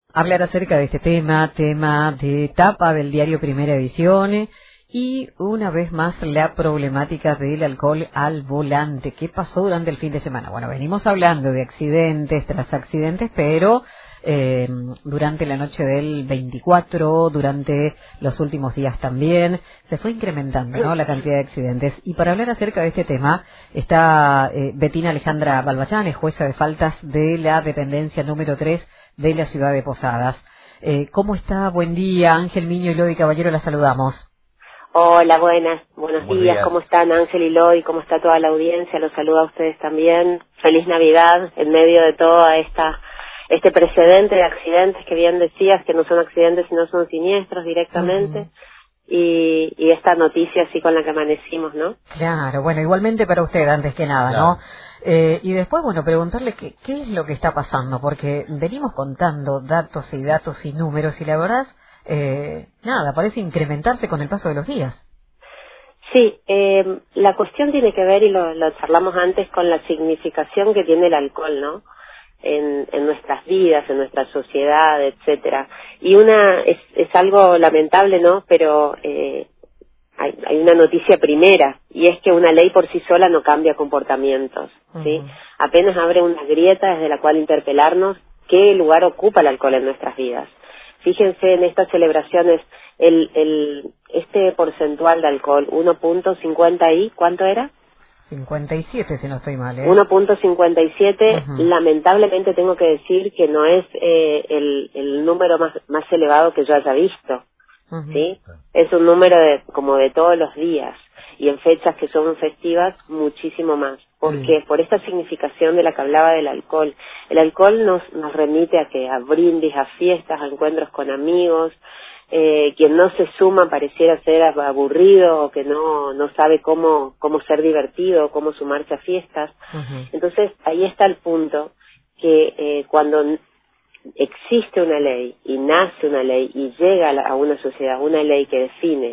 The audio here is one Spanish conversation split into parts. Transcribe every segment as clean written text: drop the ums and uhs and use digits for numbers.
hablar acerca de este tema de tapa del diario Primera Edición y una vez más la problemática del alcohol al volante. ¿Qué pasó durante el fin de semana? Bueno, venimos hablando de accidentes tras accidentes, pero durante la noche del 24, durante los últimos días también, se fue incrementando, ¿no?, la cantidad de accidentes. Y para hablar acerca de este tema está Betina Alejandra Balbachán, es jueza de faltas de la dependencia número 3 de la ciudad de Posadas. ¿Cómo está? Buen día. Ángel Miño y Lodi Caballero, la saludamos. Hola, buenos días. ¿Cómo están Ángel y Lodi? ¿Cómo está toda la audiencia? Los saludo a ustedes también. Feliz Navidad en medio de toda este precedente de accidentes que bien decías, que no son accidentes sino son siniestros directamente. Y esta noticia así con la que amanecimos, ¿no? Claro, bueno, igualmente para usted, antes que nada, Claro. ¿no? Y después, bueno, preguntarle qué es lo que está pasando, porque venimos contando datos y números, y la verdad, nada, parece incrementarse con el paso de los días. Sí, la cuestión tiene que ver, y lo charlamos antes, con la significación que tiene el alcohol, ¿no? En nuestras vidas, en nuestra sociedad, etcétera. Y es algo lamentable, ¿no? Pero hay una noticia primera, y es que una ley por sí sola no cambia comportamientos, ¿sí? Apenas abre una grieta desde la cual interpelarnos qué lugar ocupa el alcohol en nuestras vidas. Fíjense en estas celebraciones, este porcentual de alcohol, 1.50 y, ¿cuánto era? 57, si no estoy mal, 1.57, lamentablemente tengo que decir que no es el número más elevado que yo haya visto, ¿sí? Es un número como de todos los días, y en fechas que son festivas muchísimo más. ¿Por qué? Por esta significación de la que hablaba del alcohol. El alcohol nos remite a brindis, a fiestas, a encuentros con amigos. Quien no se suma pareciera ser aburrido o que no sabe cómo ser divertido, cómo sumarse a fiestas. Entonces ahí está el punto, que cuando existe una ley y nace una ley y llega a una sociedad una ley que define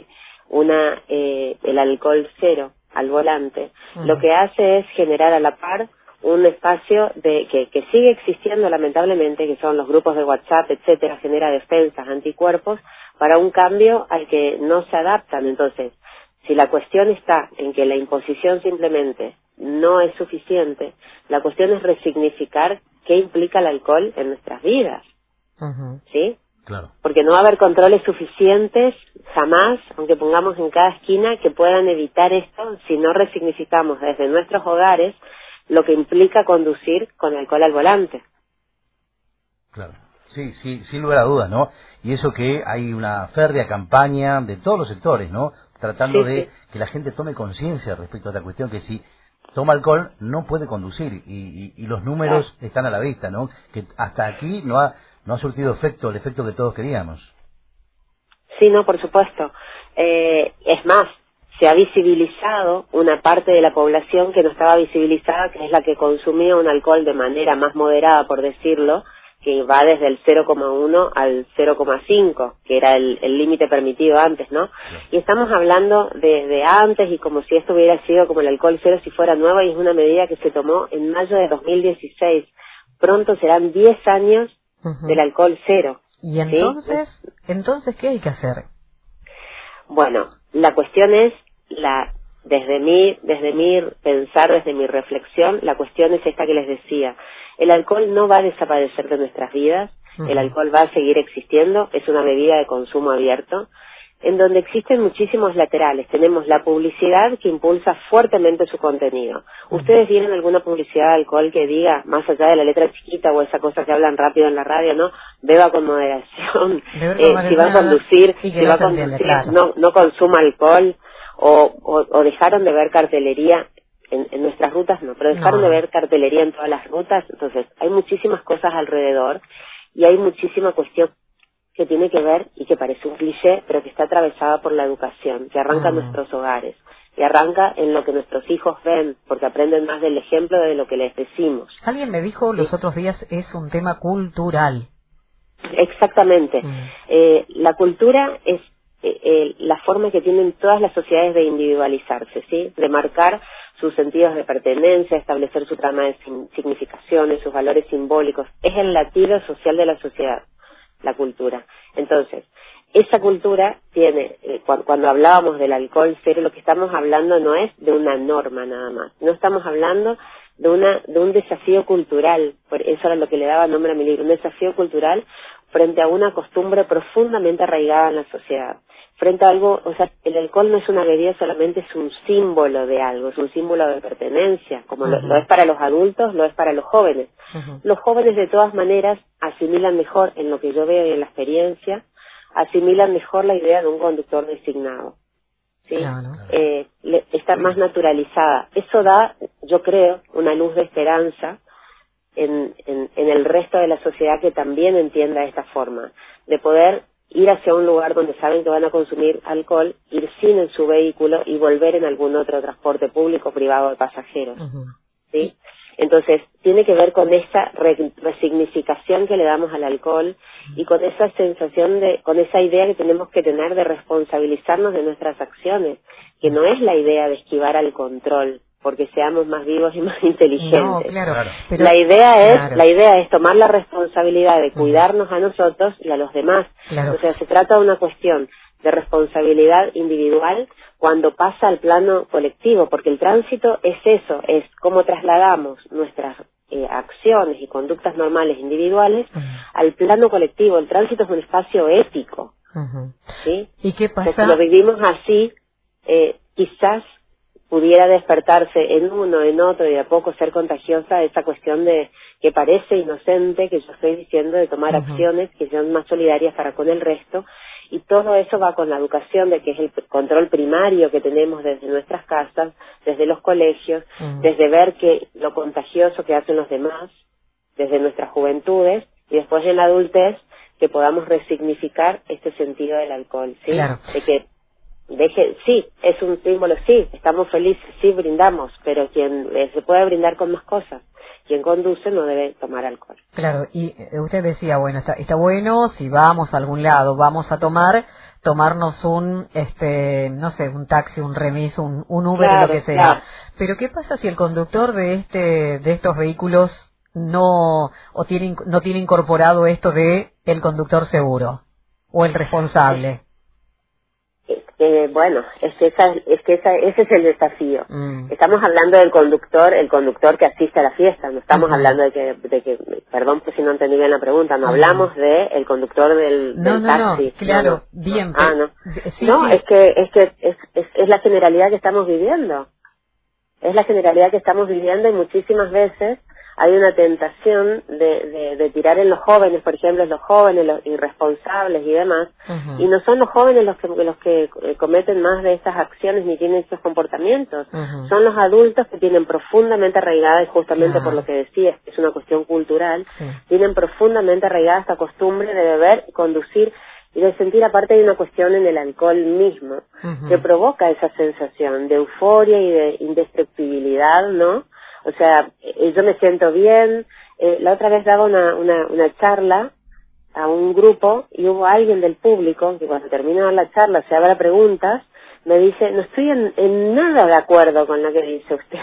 el alcohol cero al volante, lo que hace es generar a la par un espacio que sigue existiendo lamentablemente, que son los grupos de WhatsApp, etcétera, genera defensas, anticuerpos para un cambio al que no se adaptan. Entonces, si la cuestión está en que la imposición simplemente no es suficiente, la cuestión es resignificar qué implica el alcohol en nuestras vidas, ¿sí? Claro. Porque no va a haber controles suficientes jamás, aunque pongamos en cada esquina, que puedan evitar esto si no resignificamos desde nuestros hogares lo que implica conducir con alcohol al volante. Claro. Sí, sin lugar a dudas, ¿no? Y eso que hay una férrea campaña de todos los sectores, ¿no? Tratando de que la gente tome conciencia respecto a esta cuestión, que si toma alcohol no puede conducir, y los números están a la vista, ¿no? Que hasta aquí no ha surtido el efecto que todos queríamos. Sí, no, por supuesto. Es más, se ha visibilizado una parte de la población que no estaba visibilizada, que es la que consumía un alcohol de manera más moderada, por decirlo, que va desde el 0,1 al 0,5, que era el límite permitido antes, ¿no? Y estamos hablando de antes, y como si esto hubiera sido como el alcohol cero si fuera nuevo, y es una medida que se tomó en mayo de 2016. Pronto serán 10 años del alcohol cero. Y entonces, ¿qué hay que hacer? Bueno, la cuestión es, desde mi pensar, desde mi reflexión, la cuestión es esta que les decía. El alcohol no va a desaparecer de nuestras vidas, el alcohol va a seguir existiendo, es una bebida de consumo abierto, en donde existen muchísimos laterales. Tenemos la publicidad que impulsa fuertemente su contenido. ¿Ustedes vieron alguna publicidad de alcohol que diga, más allá de la letra chiquita o esa cosa que hablan rápido en la radio, no? Beba con moderación, si va a conducir, no consuma alcohol, o dejaron de ver cartelería en nuestras rutas, no, pero dejaron de ver cartelería en todas las rutas. Entonces hay muchísimas cosas alrededor, y hay muchísima cuestión que tiene que ver, y que parece un cliché, pero que está atravesada por la educación, que arranca en nuestros hogares, y arranca en lo que nuestros hijos ven, porque aprenden más del ejemplo de lo que les decimos. Alguien me dijo los otros días, es un tema cultural. Exactamente. La cultura es la forma que tienen todas las sociedades de individualizarse, ¿sí? De marcar sus sentidos de pertenencia, establecer su trama de significaciones, sus valores simbólicos. Es el latido social de la sociedad, la cultura. Entonces, esa cultura tiene, cuando hablábamos del alcohol cero, lo que estamos hablando no es de una norma nada más, no estamos hablando de un desafío cultural, por eso era lo que le daba nombre a mi libro, un desafío cultural frente a una costumbre profundamente arraigada en la sociedad, frente a algo, o sea, el alcohol no es una bebida solamente, es un símbolo de algo, es un símbolo de pertenencia, como lo es para los adultos, lo es para los jóvenes. Los jóvenes de todas maneras asimilan mejor, en lo que yo veo y en la experiencia, asimilan mejor la idea de un conductor designado. ¿Sí? Claro. Está más naturalizada. Eso da, yo creo, una luz de esperanza en el resto de la sociedad que también entienda esta forma, de poder ir hacia un lugar donde saben que van a consumir alcohol, ir sin en su vehículo y volver en algún otro transporte público o privado de pasajeros. ¿Sí? Entonces, tiene que ver con esa resignificación que le damos al alcohol y con esa sensación con esa idea que tenemos que tener de responsabilizarnos de nuestras acciones, que no es la idea de esquivar al control, porque seamos más vivos y más inteligentes. No, claro. Pero, la idea es tomar la responsabilidad de cuidarnos a nosotros y a los demás. Claro. O sea, se trata de una cuestión de responsabilidad individual cuando pasa al plano colectivo, porque el tránsito es eso, es cómo trasladamos nuestras acciones y conductas normales individuales al plano colectivo. El tránsito es un espacio ético. ¿Sí? ¿Y qué pasa? Entonces, si lo vivimos así, quizás pudiera despertarse en uno, en otro, y de a poco ser contagiosa esa cuestión de que parece inocente, que yo estoy diciendo, de tomar acciones que sean más solidarias para con el resto, y todo eso va con la educación, de que es el control primario que tenemos desde nuestras casas, desde los colegios, desde ver que lo contagioso que hacen los demás, desde nuestras juventudes, y después en la adultez, que podamos resignificar este sentido del alcohol, ¿sí? Claro. De que sí, es un símbolo, sí, estamos felices, sí, brindamos, pero quien se puede brindar con más cosas, quien conduce no debe tomar alcohol. Claro, y usted decía, bueno, está bueno, si vamos a algún lado, vamos a tomarnos un, no sé, un taxi, un remis, un Uber, claro, lo que sea. Claro. Pero ¿qué pasa si el conductor de estos vehículos no tiene incorporado esto de el conductor seguro o el responsable? Bueno, ese es el desafío. Estamos hablando del conductor, el conductor que asiste a la fiesta, no estamos hablando de que, perdón pues si no entendí bien la pregunta, no hablamos de el conductor del taxi. No, claro, bien. No. Sí, no, sí. Es la generalidad que estamos viviendo. Es la generalidad que estamos viviendo y muchísimas veces hay una tentación de tirar en los jóvenes, por ejemplo, los jóvenes, los irresponsables y demás, y no son los jóvenes los que cometen más de estas acciones ni tienen estos comportamientos, son los adultos que tienen profundamente arraigada, y justamente por lo que decías, es una cuestión cultural, tienen profundamente arraigada esta costumbre de beber y conducir, y de sentir, aparte de una cuestión en el alcohol mismo, que provoca esa sensación de euforia y de indestructibilidad, ¿no? O sea, yo me siento bien. La otra vez daba una charla a un grupo y hubo alguien del público que cuando termina la charla se abra preguntas, me dice, no estoy en nada de acuerdo con lo que dice usted.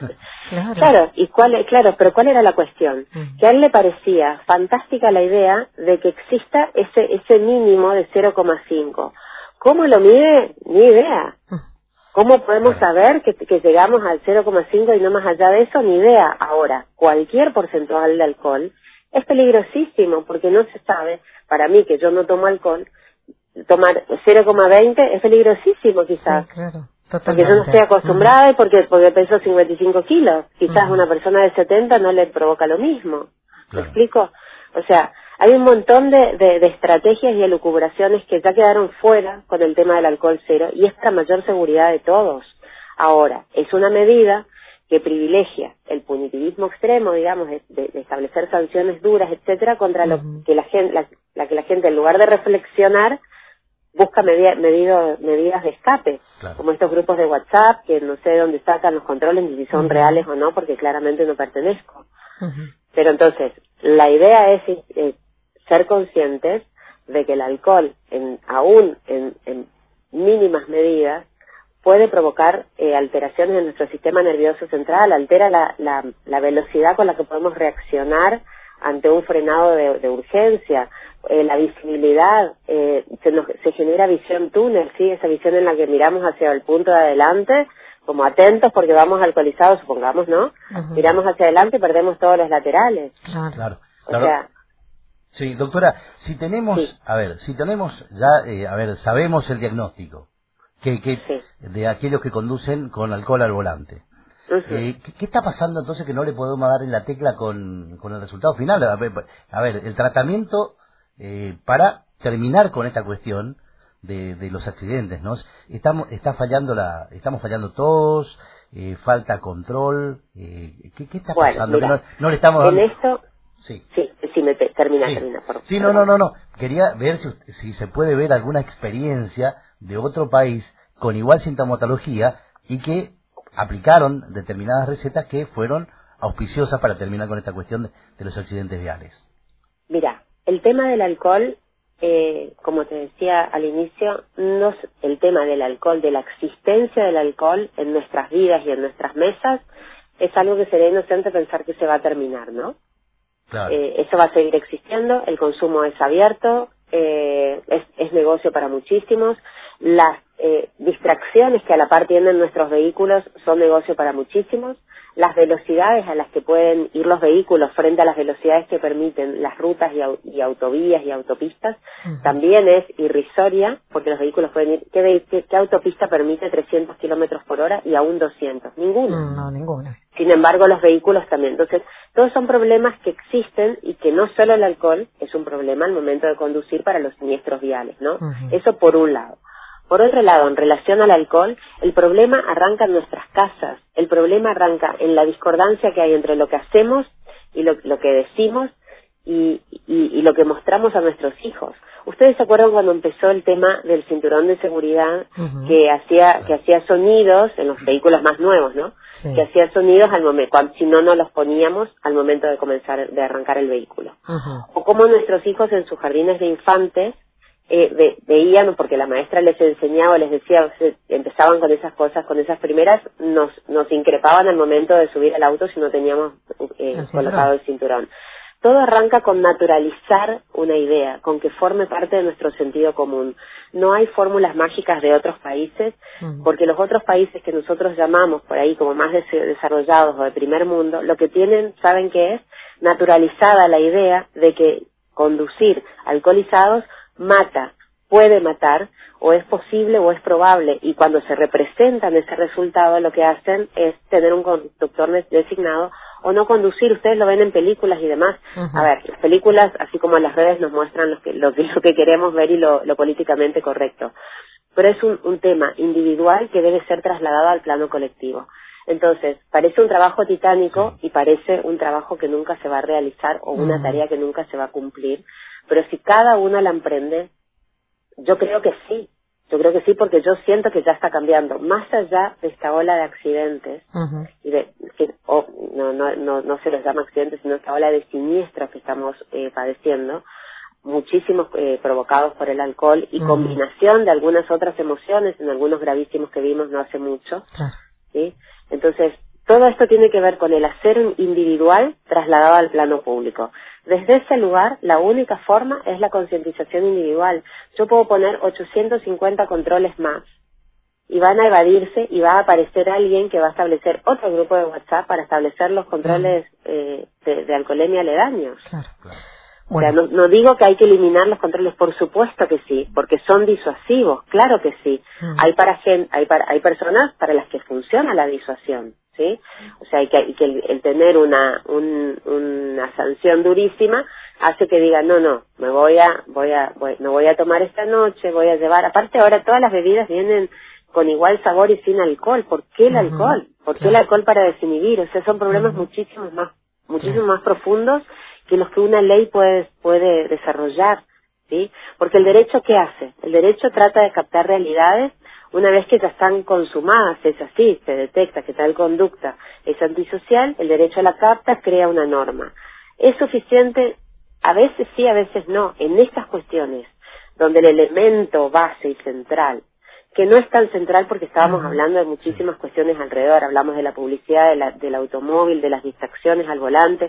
Claro, pero ¿cuál era la cuestión? Que a él le parecía fantástica la idea de que exista ese mínimo de 0,5. ¿Cómo lo mide? Ni idea. ¿Cómo podemos saber que llegamos al 0,5 y no más allá de eso? Ni idea. Ahora, cualquier porcentual de alcohol es peligrosísimo porque no se sabe, para mí que yo no tomo alcohol, tomar 0,20 es peligrosísimo quizás. Sí, claro, porque yo no estoy acostumbrada y porque peso 55 kilos. Quizás una persona de 70 no le provoca lo mismo. ¿Me explico? O sea, hay un montón de estrategias y elucubraciones que ya quedaron fuera con el tema del alcohol cero y es para mayor seguridad de todos. Ahora, es una medida que privilegia el punitivismo extremo, digamos, de establecer sanciones duras, etcétera, contra lo que la gente, en lugar de reflexionar, busca medidas de escape, como estos grupos de WhatsApp, que no sé de dónde sacan los controles, ni si son reales o no, porque claramente no pertenezco. Pero entonces, la idea es ser conscientes de que el alcohol, aún en mínimas medidas, puede provocar alteraciones en nuestro sistema nervioso central, altera la velocidad con la que podemos reaccionar ante un frenado de urgencia. La visibilidad, se genera visión túnel, ¿sí? Esa visión en la que miramos hacia el punto de adelante, como atentos porque vamos alcoholizados, supongamos, ¿no? Miramos hacia adelante y perdemos todos los laterales. Claro. O sea, sí, doctora, si tenemos, si tenemos ya, sabemos el diagnóstico de aquellos que conducen con alcohol al volante. ¿Qué está pasando entonces que no le podemos dar en la tecla con el resultado final? A ver, el tratamiento para terminar con esta cuestión de los accidentes, ¿no? Estamos fallando todos, falta control, ¿qué está pasando? Mira, que no le estamos dando... En esto... Termina, por favor. Sí, no. Quería ver si se puede ver alguna experiencia de otro país con igual sintomatología y que aplicaron determinadas recetas que fueron auspiciosas para terminar con esta cuestión de los accidentes viales. Mira, el tema del alcohol, como te decía al inicio, el tema del alcohol, de la existencia del alcohol en nuestras vidas y en nuestras mesas, es algo que sería inocente pensar que se va a terminar, ¿no? Claro. Eso va a seguir existiendo, el consumo es abierto, es negocio para muchísimos, las distracciones que a la par tienen nuestros vehículos son negocio para muchísimos, las velocidades a las que pueden ir los vehículos frente a las velocidades que permiten las rutas y autovías y autopistas también es irrisoria, porque los vehículos pueden ir, ¿qué autopista permite 300 kilómetros por hora y aún 200? Ninguna. No, ninguna. Sin embargo, los vehículos también. Entonces, todos son problemas que existen y que no solo el alcohol es un problema al momento de conducir para los siniestros viales, ¿no? Eso por un lado. Por otro lado, en relación al alcohol, el problema arranca en nuestras casas. El problema arranca en la discordancia que hay entre lo que hacemos y lo que decimos y lo que mostramos a nuestros hijos. ¿Ustedes se acuerdan cuando empezó el tema del cinturón de seguridad que hacía sonidos en los vehículos más nuevos, ¿no? Sí. Que hacía sonidos al momento, si no los poníamos al momento de arrancar el vehículo. O como nuestros hijos en sus jardines de infantes veían, porque la maestra les enseñaba, les decía, empezaban con esas cosas, con esas primeras, nos increpaban al momento de subir al auto si no teníamos colocado el cinturón. Todo arranca con naturalizar una idea, con que forme parte de nuestro sentido común. No hay fórmulas mágicas de otros países, porque los otros países que nosotros llamamos por ahí como más desarrollados o de primer mundo, lo que tienen, ¿saben qué es? Naturalizada la idea de que conducir alcoholizados mata, puede matar, o es posible o es probable, y cuando se representan ese resultado lo que hacen es tener un conductor designado o no conducir. Ustedes lo ven en películas y demás. A ver, las películas, así como las redes, nos muestran lo que queremos ver y lo políticamente correcto. Pero es un tema individual que debe ser trasladado al plano colectivo. Entonces, parece un trabajo titánico y parece un trabajo que nunca se va a realizar o una tarea que nunca se va a cumplir. Pero si cada uno la emprende, yo creo que sí. Yo creo que sí, porque yo siento que ya está cambiando. Más allá de esta ola de accidentes, y no se los llama accidentes, sino esta ola de siniestros que estamos padeciendo, muchísimos provocados por el alcohol y combinación de algunas otras emociones, en algunos gravísimos que vimos no hace mucho. ¿Sí? Entonces, todo esto tiene que ver con el hacer individual trasladado al plano público. Desde ese lugar, la única forma es la concientización individual. Yo puedo poner 850 controles más y van a evadirse y va a aparecer alguien que va a establecer otro grupo de WhatsApp para establecer los controles de alcoholemia aledaños. Claro. Bueno. O sea, no digo que hay que eliminar los controles, por supuesto que sí, porque son disuasivos, claro que sí. Hay personas para las que funciona la disuasión, ¿sí? O sea, el tener una sanción durísima hace que digan, no voy a tomar esta noche, voy a llevar, aparte ahora todas las bebidas vienen con igual sabor y sin alcohol. ¿Por qué el alcohol? ¿Por qué el alcohol para desinhibir? O sea, son problemas muchísimo más profundos que los que una ley puede desarrollar, ¿sí? Porque el derecho, ¿qué hace? El derecho trata de captar realidades una vez que ya están consumadas, es así, se detecta que tal conducta es antisocial, el derecho la capta, crea una norma. ¿Es suficiente? A veces sí, a veces no. En estas cuestiones, donde el elemento base y central, que no es tan central porque estábamos hablando de muchísimas cuestiones alrededor, hablamos de la publicidad del automóvil, de las distracciones al volante,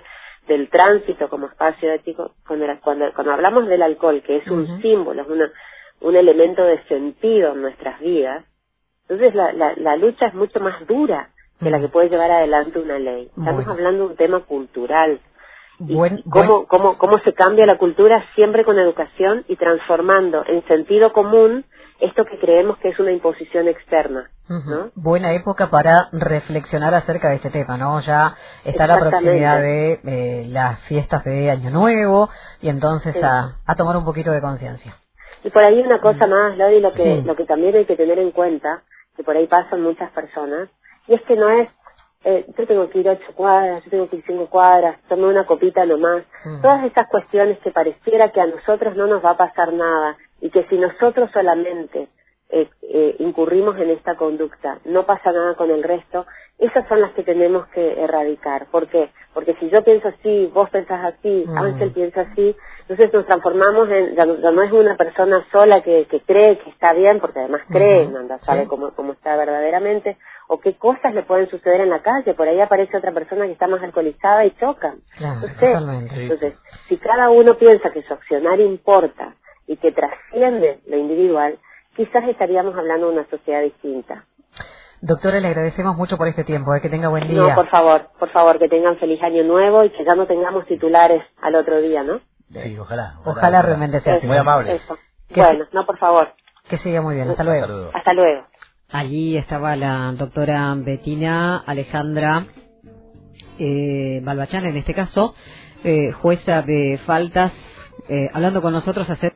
del tránsito como espacio ético, cuando hablamos del alcohol, que es un símbolo, es un elemento de sentido en nuestras vidas, entonces la lucha es mucho más dura que la que puede llevar adelante una ley. Estamos hablando de un tema cultural. ¿Cómo se cambia la cultura? Siempre con educación y transformando en sentido común esto que creemos que es una imposición externa, ¿no? Buena época para reflexionar acerca de este tema, ¿no? Ya está la proximidad de las fiestas de Año Nuevo y entonces a tomar un poquito de conciencia. Y por ahí una cosa más, Lodi, lo que también hay que tener en cuenta, que por ahí pasan muchas personas, y es que no es yo tengo que ir 8 cuadras, yo tengo que ir 5 cuadras, tomé una copita nomás. Todas esas cuestiones que pareciera que a nosotros no nos va a pasar nada y que si nosotros solamente incurrimos en esta conducta, no pasa nada con el resto, esas son las que tenemos que erradicar. ¿Por qué? Porque si yo pienso así, vos pensás así, Ángel piensa así, entonces nos transformamos ya no es una persona sola que cree que está bien, porque además cree, anda, sabe cómo está verdaderamente, o qué cosas le pueden suceder en la calle. Por ahí aparece otra persona que está más alcoholizada y chocan. Claro, entonces, si cada uno piensa que su accionar importa y que trasciende lo individual, quizás estaríamos hablando de una sociedad distinta. Doctora, le agradecemos mucho por este tiempo, que tenga buen día. No, por favor, que tengan feliz año nuevo y que ya no tengamos titulares al otro día, ¿no? Sí, ojalá. Ojalá realmente sea así. Muy amable. Bueno, no, por favor. Que siga muy bien. Hasta luego. Hasta luego. Allí estaba la doctora Bettina Alejandra Balbachán, en este caso, jueza de faltas, hablando con nosotros acerca